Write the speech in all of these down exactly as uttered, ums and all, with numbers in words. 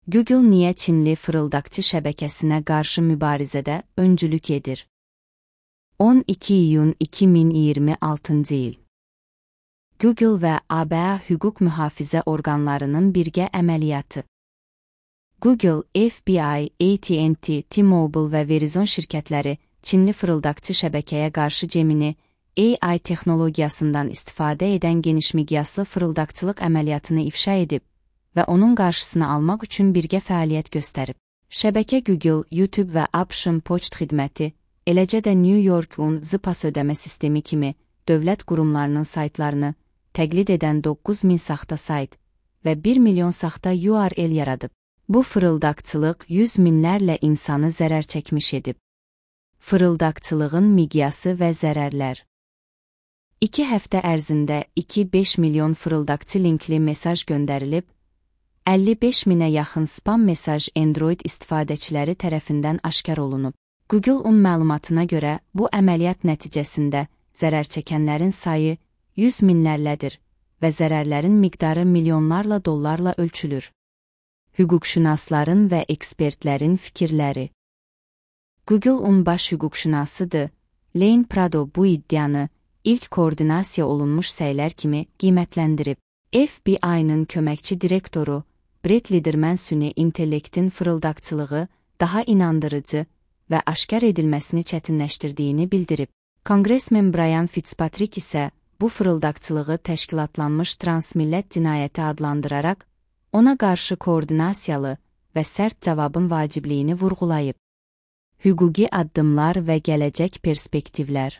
Google niyə Çinli fırıldaqçı şəbəkəsinə qarşı mübarizədə öncülük edir? on iki iyun iki min iyirmi altıncı il. Google və A B A hüquq mühafizə orqanlarının birgə əməliyyatı. Google, F B I, A T and T, T-Mobile və Verizon şirkətləri Çinli fırıldaqçı şəbəkəyə qarşı Gemini A I texnologiyasından istifadə edən genişmiqyaslı fırıldaqçılıq əməliyyatını ifşa edib və onun qarşısını almaq üçün birgə fəaliyyət göstərib. Şəbəkə Google, YouTube və Option Poçt xidməti, eləcə də New York-un ZPAS ödəmə sistemi kimi dövlət qurumlarının saytlarını təqlid edən doqquz min saxta sayt və bir milyon saxta U R L yaradıb. Bu fırıldaqçılıq yüz minlərlə insanı zərər çəkmiş edib. Fırıldaqçılığın miqyası və zərərlər. İki həftə ərzində iki beş milyon fırıldaqçı linkli mesaj göndərilib, əlli beş minə yaxın spam mesaj Android istifadəçiləri tərəfindən aşkar olunub. Google-un məlumatına görə bu əməliyyat nəticəsində zərər çəkənlərin sayı yüz minlərlədir və zərərlərin miqdarı milyonlarla dollarla ölçülür. Hüquqşünasların və ekspertlərin fikirləri. Google-un baş hüquqşünasıdır, Lane Prado bu iddianı ilk koordinasiya olunmuş səylər kimi qiymətləndirib. F B I-nın köməkçi direktoru Brett Liderman süni intellektin fırıldaqçılığı daha inandırıcı və aşkar edilməsini çətinləşdirdiyini bildirib. Konqresmen Brian Fitzpatrick isə bu fırıldaqçılığı təşkilatlanmış transmillət cinayəti adlandıraraq, ona qarşı koordinasiyalı və sərt cavabın vacibliyini vurğulayıb. Hüquqi addımlar və gələcək perspektivlər.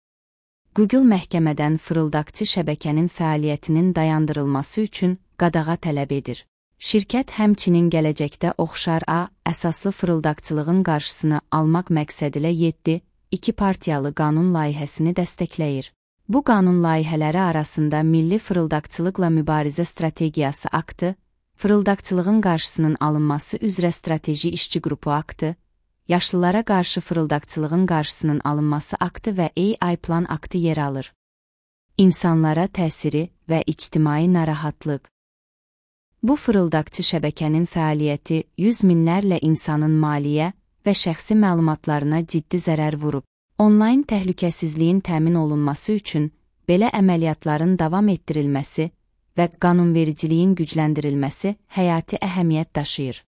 Google məhkəmədən fırıldaqçı şəbəkənin fəaliyyətinin dayandırılması üçün qadağa tələb edir. Şirkət həmçinin gələcəkdə oxşar A əsaslı fırıldaqçılığın qarşısını almaq məqsədilə yeddi iki partiyalı qanun layihəsini dəstəkləyir. Bu qanun layihələri arasında Milli Fırıldaqçılıqla Mübarizə Strategiyası aktı, Fırıldaqçılığın qarşısının alınması üzrə strateji işçi qrupu aktı, Yaşlılara qarşı fırıldaqçılığın qarşısının alınması aktı və A I plan aktı yer alır. İnsanlara təsiri və ictimai narahatlıq. Bu fırıldaqçı şəbəkənin fəaliyyəti yüz minlərlə insanın maliyyə və şəxsi məlumatlarına ciddi zərər vurub. Onlayn təhlükəsizliyin təmin olunması üçün belə əməliyyatların davam etdirilməsi və qanunvericiliyin gücləndirilməsi həyati əhəmiyyət daşıyır.